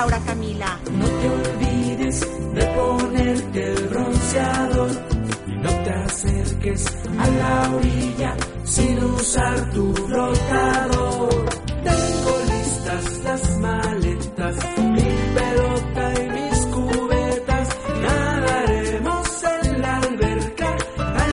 Laura Camila. No te olvides de ponerte el bronceador y no te acerques a la orilla sin usar tu flotador. Tengo listas las